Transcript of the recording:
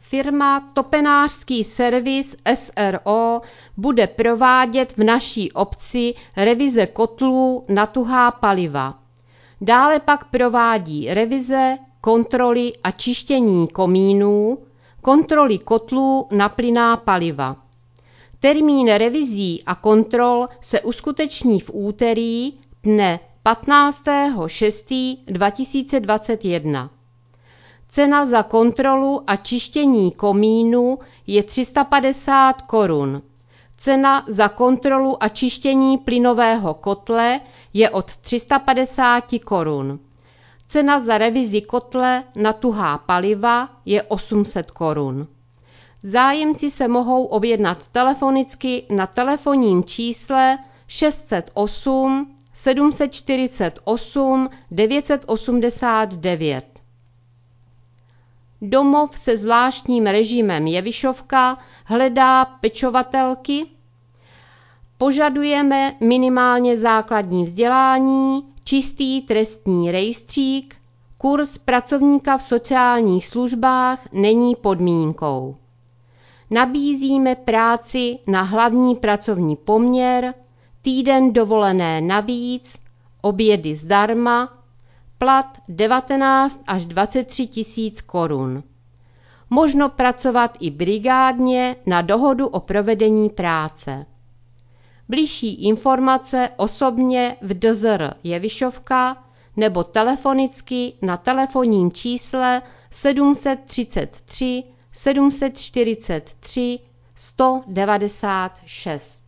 Firma Topenářský servis s.r.o. bude provádět v naší obci revize kotlů na tuhá paliva. Dále pak provádí revize, kontroly a čištění komínů, kontroly kotlů na plynná paliva. Termín revizí a kontrol se uskuteční v úterý dne 15. 6. 2021. Cena za kontrolu a čištění komínu je 350 korun. Cena za kontrolu a čištění plynového kotle je od 350 korun. Cena za revizi kotle na tuhá paliva je 800 korun. Zájemci se mohou objednat telefonicky na telefonním čísle 608 748 989. Domov se zvláštním režimem Jevišovka hledá pečovatelky. Požadujeme minimálně základní vzdělání, čistý trestní rejstřík, kurz pracovníka v sociálních službách není podmínkou. Nabízíme práci na hlavní pracovní poměr, týden dovolené navíc, obědy zdarma, plat 19 až 23 tisíc korun. Možno pracovat i brigádně na dohodu o provedení práce. Bližší informace osobně v dozr Jevišovka nebo telefonicky na telefonním čísle 733 743 196.